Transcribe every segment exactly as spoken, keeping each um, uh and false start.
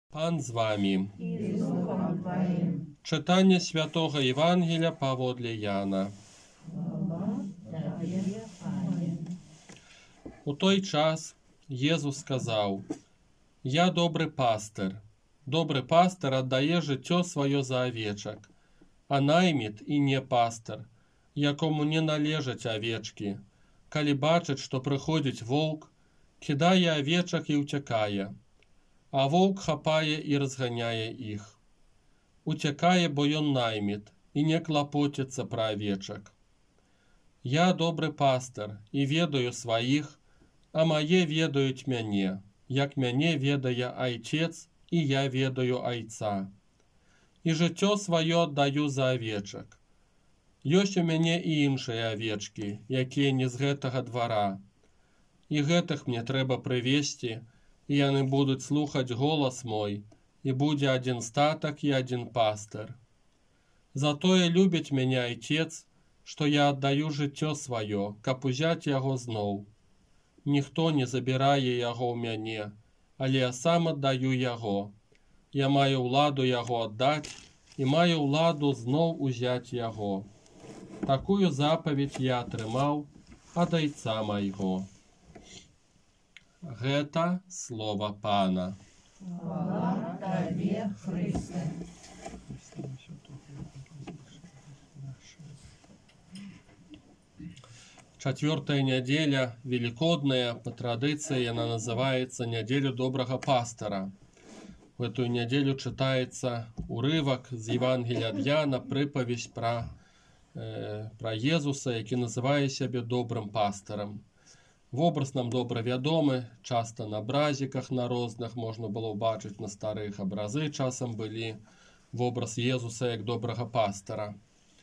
Пан з вами. І з Духом Твоїм. Читання Святого Євангелія паводле Яна. Слава Тобі, Пане. У той час Єзус сказав: «Я добрий пастир. Добрий пастир отдає життя своє за овечок, а наймит і не пастир, якому не належать овечки. Коли бачить, що приходить вовк, кидає овечок і утікає, а вовк хапає і розганяє їх. Утекає, бо ён наймит, і не клопотиться про овечок. Я добрий пастир, і ведаю своїх, а мае ведаюць мяне, як мяне ведае Айцец, і я ведаю Айца. І жыццё сваё аддаю за овечак. Ёсць у мяне і іншыя овечкі, якія не з гэтага двара. І гэтых мне трэба прывесці, і яны будуць слухаць голас мой, і будзе адзін статак і адзін пастыр. Затое любіць мяне Айцец, што я аддаю жыццё сваё, каб узяць яго зноў. Ніхто не забірае яго ў мяне, але я сам аддаю яго. Я маю ўладу яго аддаць і маю ўладу зноў узяць яго. Такую запаведь я атрымаў ад Айца майго». Гэта слова Пана. Слава Тобі, Христе. Четвертая неделя, великодная, по традиции она называется «Неделю доброго пастора». В эту неделю читается урывок из Евангелия от Яна, приповесть про, э, про Езуса, який називає себе добрим пастором. Вобраз нам добре відомий, часто на образиках на розних можна було бачити, на старих образи часом були, вобраз Єзуса як доброго пастора.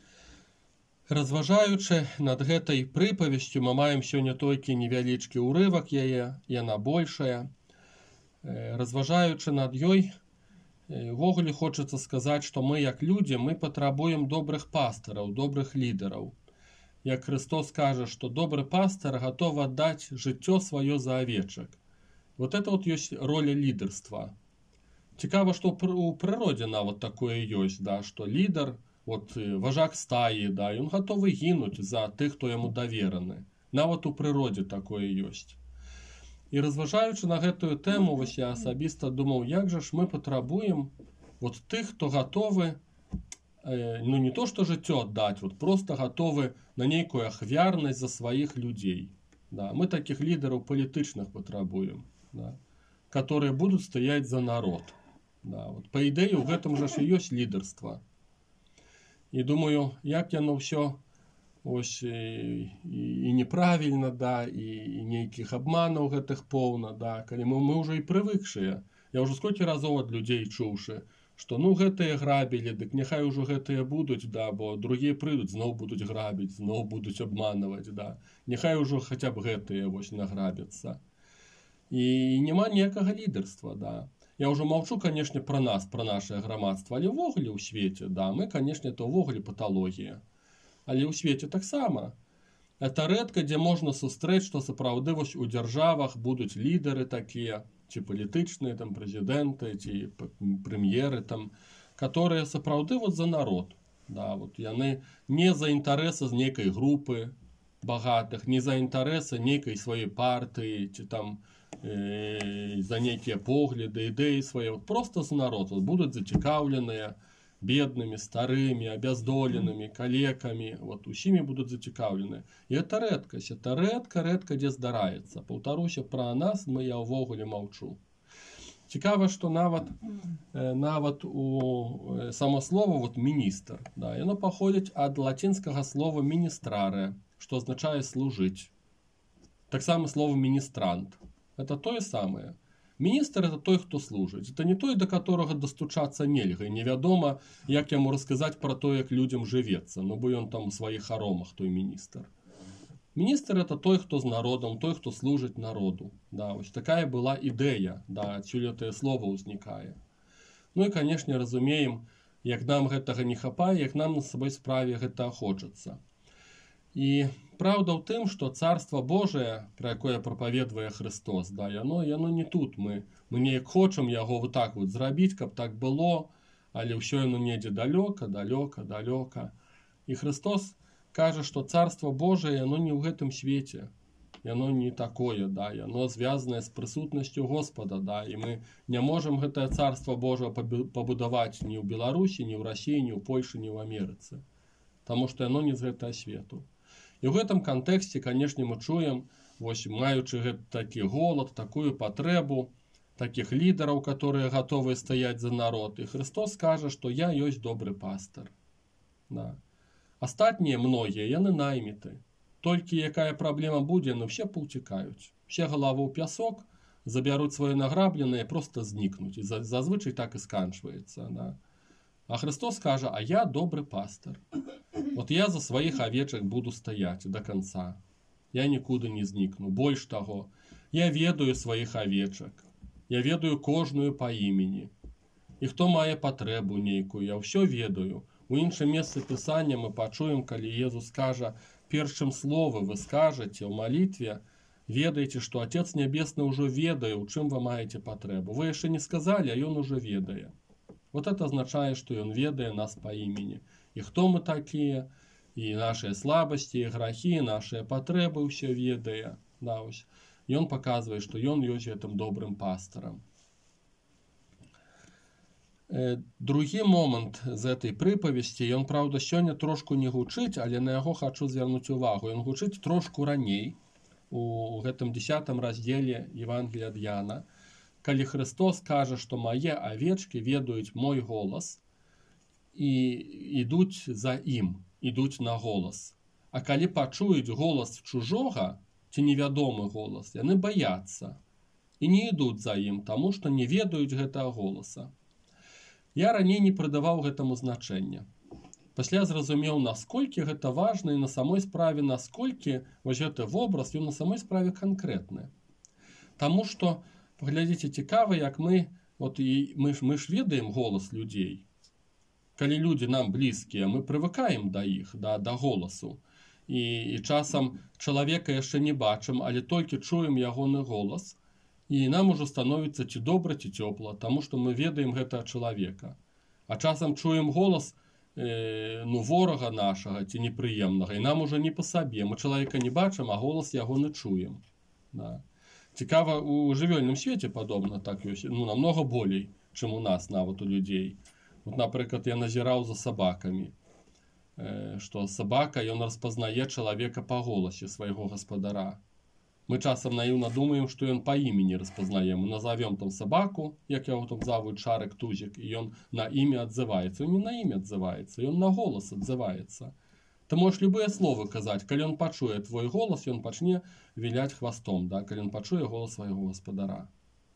Разважаючы над гэтай прыпавесцю, мы маем сёння толькі невялічкі ўрывак яе, яна большая. Разважаючы над ёй, увогуле хочацца сказаць, што мы як людзі, мы патрабуем добрых пастараў, добрых лідараў. Як Христос кажа, што добры пастар гатовы аддаць жыццё сваё за авечак. Вот это вот ёсць роля лідарства. Цікава, што ў прыродзе нават такое ёсць, да, што лідар, вот вожак стаи, да, и он готовый гинуть за тых, хто яму давераны. Нават у прыродзе такое ёсць. І разважаючы на гэтую тэму, вось я асабіста думаў, як жа ж мы патрабуем вот тых, хто гатовы, э, ну не то што жыццё аддаць, вот просто гатовы на нейкую ахвярнасць за сваіх людзей. Да, мы такіх лідараў палітычных патрабуем, да, которые будуць стаяць за народ. Да, вот, па ідэі, у гэтым жа ж і ёсць лідарства. І думаю, як яно ўсё ось і, і неправільна, да, і, і нейкіх абманаў гэтых поўна, да, калі мы, мы ўжо і прывыкшыя. Я ўжо сколькі разоў ад людзей чуўшы, што ну гэтыя грабілі, дык няхай ужо гэтыя будуць, да, бо другія прыйдуць, зноў будуць грабіць, зноў будуць абманваць, да. Няхай ужо хаця б гэтыя вось награбяцца. І няма ніякага лідарства, да. Я ўжо маўчу, канешне, пра нас, пра нашае грамадства, але ўвогуле ў свеце, да, мы, канешне, это ўвогуле паталогія. Але ў свеце таксама. Это рэдка, дзе можна сустрэць, што сапраўды вось у дзяржавах будуць лідары такія, ці палітычныя, там, прэзідэнты, ці прэм'еры, там, которые сапраўды вот за народ. Да, вот яны не за інтарэсы з нейкай групы багатых, не за інтарэсы нейкай сваёй партыі, ці там, за нейкія погляды, ідэі свае, вот просто за народ, вот, будуць зацікаўленыя беднымі, старымі, абяздоленымі, калекамі, вот, усімі будуць зацікаўленыя. І это рэдкасць, это рэдка-рэдка дзе здараецца. Паўтаруся, пра нас мы я ўвогуле маўчу. Цікава, што нават, нават у само слово вот, міністр, да, яно паходзіць ад лацінскага слова міністраре, што азначае служыць. Таксама слово міністрант. Это тое самае. Міністр – это той, хто служыць. Это не той, до которого достучацца нельга. І невядома, як яму расказаць пра то, як людзям жывецца. Ну, бо ён там у сваіх харомах, той міністр. Міністр – это той, хто з народом, той, хто служыць народу. Да, ось такая была ідэя, да, адсюль гэтае слово ўзнікае. Ну і, канешне, разумеем, як нам гэтага не хапае, як нам на сваёй справе гэта хочацца. І Праўда ў тым, што царства Божае, пра якое прапаведвае Христос, да, яно, яно не тут. Мы, мы неяк хочам яго вот так вот зрабіць, каб так было, але ўсё яно недзе далёка, далёка, далёка. І Христос кажа, што царства Божае, яно не ў гэтым свеце. Яно не такое, да, яно звязанае з прысутнасцю Господа, да, і мы не можам гэтае царства Божае пабудаваць ні ў Беларусі, ні ў Расіі, ні ў Польшы, ні ў Амерыцы. Таму што яно не з гэтага свету. І ў гэтым кантэксце, канешне, мы чуем, вось, маючы гэты такі голад, такую патрэбу, такіх лідараў, которые гатовыя стаяць за народ. І Христос кажа, што я ёсць добры пастар. Да. Астатнія многія, яны найміты. Толькі якая праблема будзе, яны ўсе паўцікаюць. Усе галавы ў пясок, забяруць свае награбленыя, проста знікнуць. І зазвычай так і сканчваецца. Да. А Христос кажа, а я добры пастар. Вот я за сваіх авечак буду стаяць до конца. Я нікуды не знікну. Больш таго, я ведаю сваіх авечак. Я ведаю кожную па імені. І хто мае патрэбу нейкую, я ўсё ведаю. У іншым месцы Пісання мы пачуем, калі Езус кажа, першым словы вы скажаце ў малітве, ведаеце, што Отец Нябесны ўжо ведае, у чым вы маеце патрэбу. Вы яшчэ не сказалі, а ён ужо ведае. Вот это азначае, што ён ведае нас па імені. І хто мы такія, і нашыя слабасці, і грахі, нашыя патрэбы ўсё ведае. Да, ось. Ён паказвае, што ён ёсць гэтым добрым пастарам. Другі момант з этой прыпавесці, ён, праўда, сёння трошку не гучыць, але на яго хачу звярнуць увагу. Ён гучыць трошку раней, у гэтым дзесятым раздзеле Евангелія ад Яна, калі Христос кажа, што мае авечкі ведаюць мой голас і ідуць за ім, ідуць на голас. А калі пачуюць голас чужога, ці невядомы голас, яны баяцца і не ідуць за ім, таму што не ведаюць гэтага голаса. Я раней не прыдаваў гэтаму значэння. Пасля зразумеў, насколькі гэта важна і на самой справе, насколькі вось гэты вобраз, ён на самой справе канкрэтны. Таму што, паглядзіце, цікава, як мы, от, і мы, ж, мы ж ведаем голас людзей. Калі людзі нам блізкія, мы прывыкаем да іх, да, да голасу. І, і часам чалавека яшчэ не бачым, але толькі чуем ягоны голас, і нам ужо становіцца ці добра, ці цёпла, таму што мы ведаем гэтага чалавека. А часам чуем голас э, ну, ворага нашага ці непрыемнага, і нам ужо не па сабе. Мы чалавека не бачым, а голас ягоны чуем. Да. Цікава, у жывёльным свеце падобна так ёсць, ну, намного болей, чым у нас, нават у людзей. Вот, напрыклад, я назіраў за сабакамі, э, што сабака, ён распазнае чалавека па голасе свайго гаспадара. Мы часам наіўна думаем, што ён па імені распазнае. Мы назовем там сабаку, як яго там завуць, Шарык, Тузік, і ён на імя адзываецца. Ён не на імя адзываецца, ён на голас адзываецца. Ты можаш любыя словы казаць. Калі ён пачуе твой голас, ён пачне віляць хвастом, да? Калі ён пачуе голас свайго гаспадара.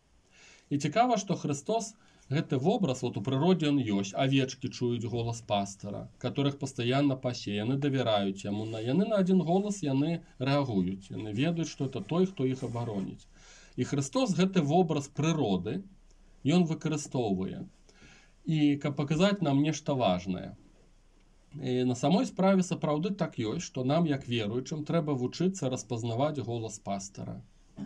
І цікава, што Христос гэты вобраз, вот у прыродзе ён ёсць. Авечкі чуюць голас пастара, которых пастаянна пасе, яны давяраюць яму. Яны на адзін голас, яны рэагуюць. Яны ведаюць, што это той, хто іх абароніць. І Христос гэты вобраз прыроды, ён выкарыстоўвае. І каб паказаць нам нешта важнае. І на самой справе сапраўды так ёсць, што нам, як веруючым, трэба вучыцца распазнаваць голас пастара.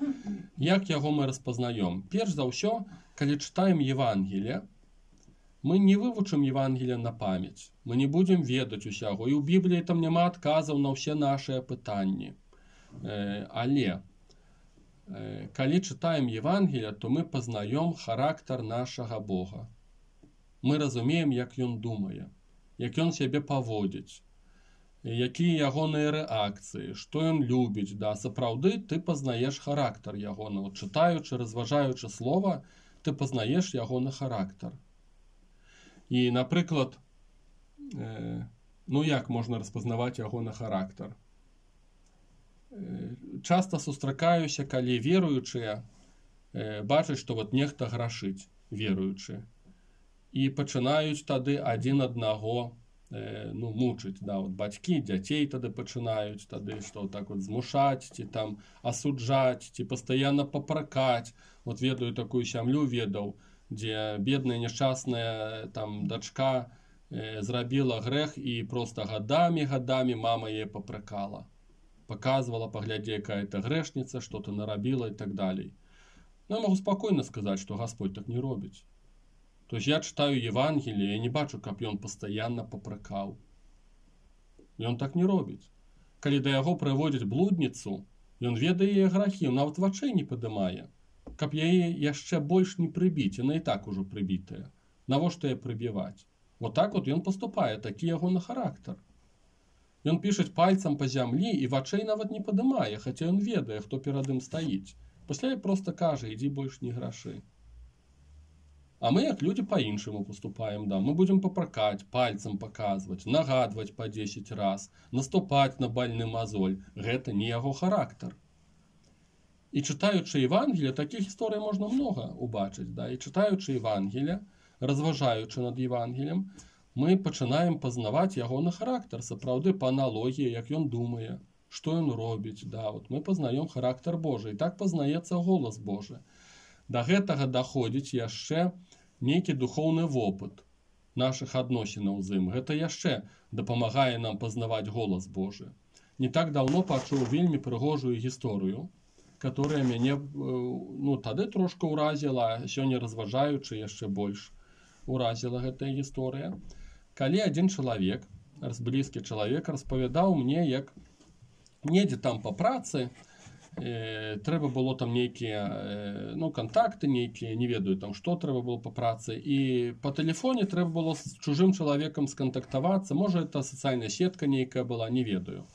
Як яго мы распазнаём? Перш за ўсё, калі чытаем Евангелие, мы не вывучым Евангелие на памяць. Мы не будзем ведаць усяго. І ў Бібліі там няма адказаў на ўсе нашыя пытанні. Э, але, э, калі чытаем Евангелие, то мы пазнаём характар нашага Бога. Мы разумеем, як ён думае, як ён сябе паводзіць, якія ягоныя рэакцыі, што ён любіць. Да, сапраўды ты пазнаеш характар ягоны. Чытаючы, разважаючы слова, ты пазнаеш ягоны характар. І, напрыклад, э, ну як можна распазнаваць ягоны характар? Э, часта сустракаюся, калі веруючыя э, бачаць, што вот нехта грашыць, веруючы. І пачынаюць тады адзін аднаго ну, мучыць, да, вот бацькі, дзяцей тады пачынаюць, тады што так вот змушаць, ці там асуджаць, ці пастаянна папракаць. Вот ведаю такую сям'ю, ведаў, дзе бедная няшчасная там дачка э, зрабіла грэх і проста гадамі, гадамі мама яе папракала. показывала, погляди, какая ты грешница, что ты нарабила и так далее. Но я могу спокойно сказать, что Господь так не робит. То есть я читаю Евангелие, я не бачу, как он постоянно попрекал. И он так не робит. Когда до яго приводят блудницу, и он ведае яе грахи, он нават вачэй не падымае, каб яе яшчэ больш не прыбіць, яна і так ужо прыбітая. Навошта яе прыбіваць? Вот так вот ён поступае, такі ягоны характар. Ён пішаць пальцам па зямлі і вачэй нават не падымае, хаця ён ведае, хто перад ім стаіць. Пасля проста кажа, ідзі больш не грашы. А мы, як людзі, па-іншаму поступаем, да. Мы будем папракаць, пальцам паказваць, нагадваць па дзесяць раз, наступаць на больны мазоль. Гэта не яго характар. І чытаючы Евангелие, такіх гісторый можна многа убачыць, да. І чытаючы Евангелие, разважаючы над Евангелием, мы пачынаем пазнаваць ягоны характар, сапраўды па аналогіі, як ён думае, што ён робіць, да. Вот мы пазнаём характар Божий, і так пазнаецца голас Божий. Да гэтага даходзіць яшчэ нейкі духоўны вопыт нашых адносінаў з ім. Гэта яшчэ дапамагае нам пазнаваць голас Божы. Не так даўно пачуў вельмі прыгожую гісторыю, которая мяне ну, тады трошка ўразіла, а сёння разважаючы яшчэ больш уразіла гэтая гісторыя. Калі адзін чалавек, блізкі чалавек, распавядаў мне, як недзе там па працы, Э, трэба было там нейкія э, ну, контакты нейкія, не ведаю там што трэба было па працы, і па тэлефоне трэба было з чужым чалавекам скантактавацца, можа это сацыяльная сетка нейкая была, не ведаю.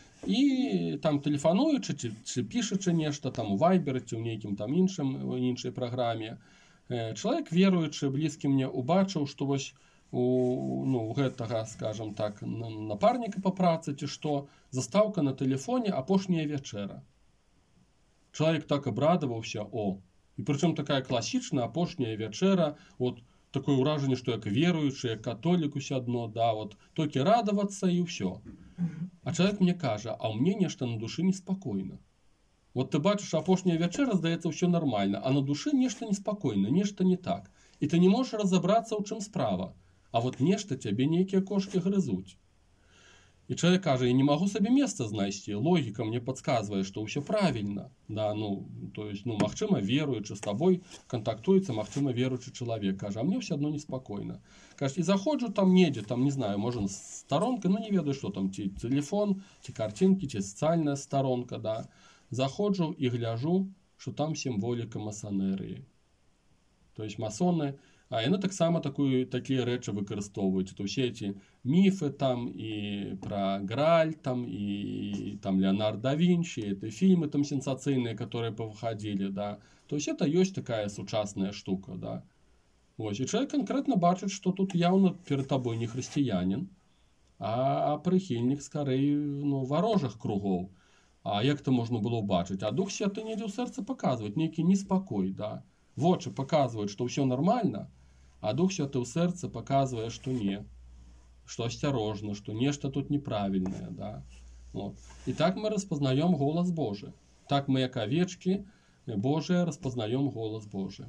І там тэлефануючы ці, ці пішучы нешта там у вайберы ці ў нейкім там іншым іншай праграме, э, чалавек веруючы блізкі мне убачыў, што вось у ну, гэтага, скажем так, напарніка па працы ці што, застаўка на тэлефоне апошняя вячэра. Чалавек так абрадаваўся, о, і прычым такая класічная апошняя вячэра, вот такое ўражанне, што як веруючы, як католік усё адно, да, вот толькі радавацца і ўсё. А чалавек мне кажа, а ў мне нешта на душы неспакойна. Вот ты бачыш, апошняя вячэра, здаецца, ўсё нармальна, а на душы нешта неспакойна, нешта не так. І ты не можаш разабрацца, ў чым справа. А вот нешта цябе нейкія кошкі грызуць. І чалавек кажа, я не магу сабе месца знайсці, логіка мне падказвае, што ўсё правільна. Да, ну, то есть, ну, магчыма, веруючы з табой кантактуецца, магчыма, веруючы чалавек. Кажа, а мне ўсё адно неспакойна. Кажа, і заходжу там недзе, там, не знаю, можа, старонка, ну, не ведаю, што там, ці тэлефон, ці карцінкі, ці сацыяльная старонка, да. Заходжу і гляжу, што там сімволіка масанерыі. То есть, масоны, а яны таксама такую такія рэчы выкарыстоўваюць. То ўсе эти міфы там і пра Грааль там і там Леонардо да Вінчі, это фільмы там сенсацыйныя, которые павыхадзілі, да. То есть это ёсць такая сучасная штука, да. Вось, і чалавек канкрэтна бачыць, што тут яўна перад табой не хрысціянін, а прыхільнік скарэй ну, варожых кругоў. А як это можна было ўбачыць? А Дух Святы недзе ў сэрцы паказваць, нейкі неспакой, да. Вочы паказваюць, што ўсё нармальна, а Дух Святы ў сэрцы паказвае, што не, што асцярожна, што нешта тут неправільнае, да. Вот. І так мы распазнаём голас Божы. Так мы, як авечкі Божыя, распазнаём голас Божы.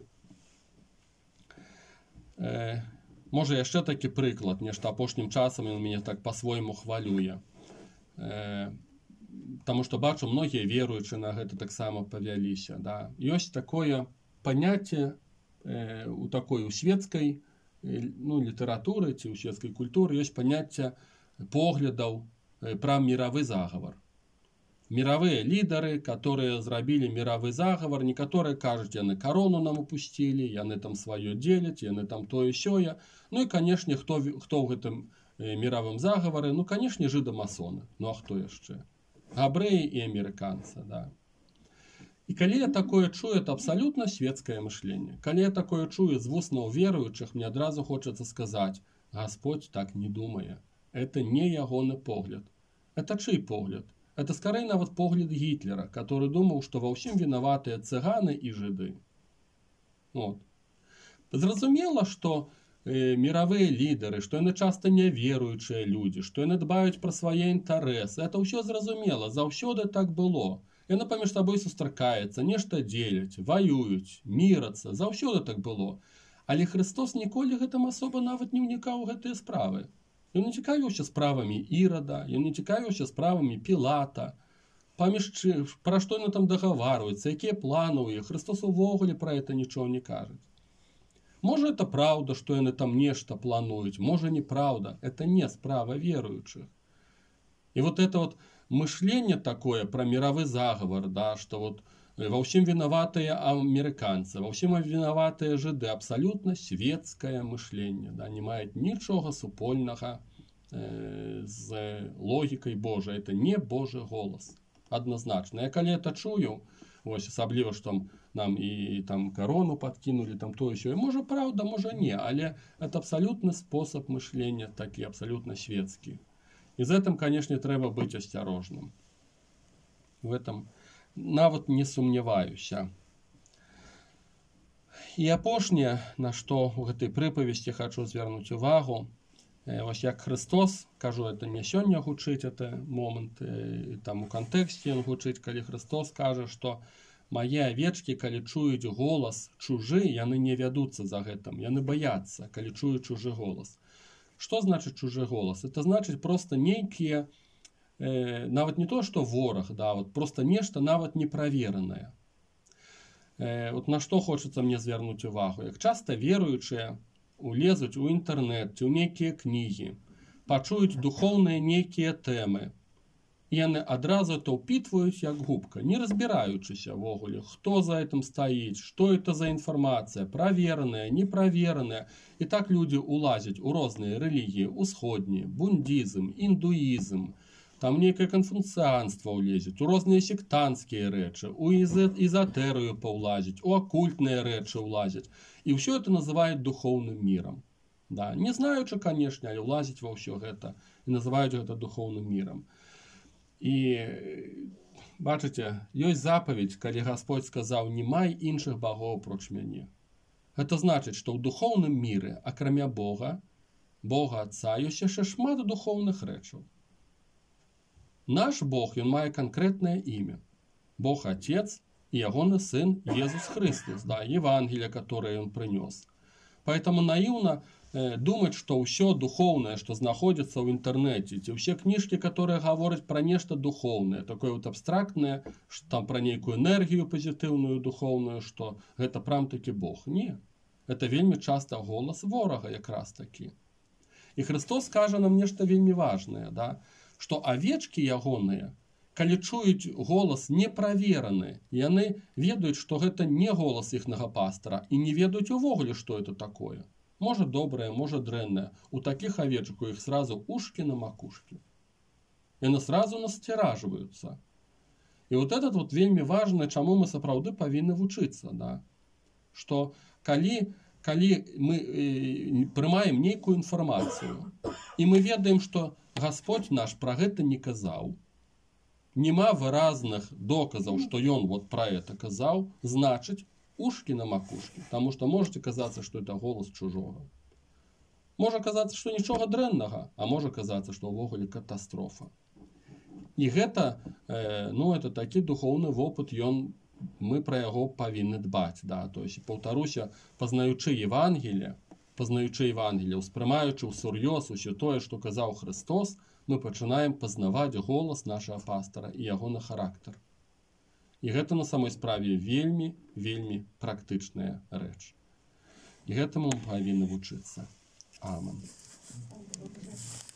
Э, можа, яшчэ такі прыклад, нешта апошнім часам ён мяне так па-свойму хвалюе. Э, таму што бачу, многія веруючы на гэта таксама павяліся, да. Ёсць такое паняцце э, у такой у светскай э, ну, літаратуры ці ў светскай культуры ёсць паняцце поглядаў э, пра міравы загавар. Міравыя лідары, которые зрабілі міравы загавар, некаторыя кажуць, яны карону нам упусцілі, яны там сваё дзеляць, яны там тое-сёе. Ну і, канешне, хто, хто ў гэтым э, міравым загавары? Ну, канешне, жыда-масоны. Ну, а хто яшчэ? Габрэі і амерыканцы, да. І калі я такое чую, это абсалютна светскае мышленне. Калі я такое чую з вуснаў веруючых, мне адразу хочацца сказаць, Господь так не думае. Это не ягоны погляд. Это чый погляд? Это скорей нават погляд Гітлера, который думаў, што ва ўсім вінаватыя цыганы і жыды. Вот. Зразумела, што э, міравыя лідары, што яны часта няверуючыя людзі, што яны дбаюць пра свае інтарэсы. Это ўсё зразумела, заўсёды так было. Яны паміж сабой сустракаецца, нешта дзеляць, ваююць, мірацца, заўсёды так было. Але Христос ніколі гэтым асоба нават не ўнікаў у гэтыя справы. Ён не цікавіўся справамі Ірада, ён не цікавіўся справамі Пілата. паміж чы- пра што яны там дагаварваюцца, якія планы ў іх. Христос увогуле пра гэта нічого не кажа. Можа, это правда, што яны там нешта плануюць, можа, неправда. Это не справа верующих. И вот это вот мышление такое про мировой заговор, да, что вот во всем виноватые американцы, во всем виноватые жиды, абсолютно светское мышление, да, не мает ничего супольного э, з логікай Божай. Это не Божий голос. Однозначно. Я коли это чую, ось, асабліва, што нам і там корону подкинули, там то еще. И може правда, може не, але это абсолютно способ мышления, такі абсолютно светский. И з этим, конечно, треба быть осторожным. В этом нават не сумняваюся. І апошняе, на што ў гэтай прыпавесці хочу звярнуць увагу, ось як Христос, кажу, это не сёння гучыць, это момант, там у кантэксце ён гучыць, калі Христос кажа, што мае авечкі, калі чуюць голас чужы, яны не вядуцца за гэтым, яны баяцца, калі чуюць чужы голас. Што значыць чужы голас? Это значыць просто нейкія, э, нават не то, што вораг, да, вот просто нешта нават неправеранае. Э, вот на што хочацца мне звярнуць увагу. Як часта веруючыя улезуць у інтэрнэт ці ў нейкія кнігі, пачуюць духоўныя нейкія тэмы, і яны адразу то ўпітваюць як губка, не разбіраючыся ввогуле, хто за этим стаіць, што это за інфармацыя, правераная, неправераная. І так людзі улазяць у розныя рэлігіі, усходнія, буддізм, індуізм, там нейкае канфуцыянства ўлезець, у розныя сектанцкія рэчы, у эзотэрыю паўлазіць, у акультныя рэчы ўлазяць. І ўсё это называюць духоўным мірам. Да, не знаючы, канешне, але ўлазіць ва ўсё гэта і называюць гэта духоўным мірам. І бачыце, ёсць запаведь, калі Гасподь сказаў: «Не май іншых багоў проч мяне». Гэта значыць, што ў духоўным міры, акрамя Бога, Бога Отца, ёсць яшчэ шмат духоўных рэчаў. Наш Бог, ён мае канкрэтнае імя. Бог Отец и ягоны Сын Иисус Христос, да, Евангелие, которое он принес. Поэтому наивно э, думать, что все духовное, что находится в интернете, те все книжки, которые говорят про нечто духовное, такое вот абстрактное, что там про некую энергию позитивную, духовную, что это прям-таки Бог. Не. Это вельми часто голос ворога как раз таки. И Христос скажет нам нечто вельми важное, да, что овечки ягоныя, калі чуюць голос неправераны, яны ведаюць, што гэта не голос іхнага пастора, і не ведаюць увогуле, што это такое. Можа добрае, можа дрэннае. У таких овечек у іх сразу ушки на макушке. Яны сразу насцеражваюцца. І вот этот вот вельмі важна, чаму мы сапраўды павінны вучыцца, да? Што калі, калі мы э, прымаем нейкую інфармацыю, і мы ведаем, што Гасподь наш пра гэта не казаў, нема выразных доказаў, што ён вот пра это казаў, значыць, ушки на макушке, потому что можете казаться, что это голос чужого. Можа казаться, что нічога дрэннага, а можа казаться, что ўвогуле катастрофа. І гэта, э, ну, это такі духоўны вопыт, ён, мы пра яго павінны дбаць, да, то есть, паўтаруся, пазнаючы Евангелие, пазнаючы Евангелие, успрымаючы ўсур'ёз усё тое, што казаў Христос, мы пачынаем пазнаваць голас нашага пастора і ягоны характар. І гэта на самой справе вельмі, вельмі практычная рэч. І гэтаму мы павінны вучыцца. Амэн.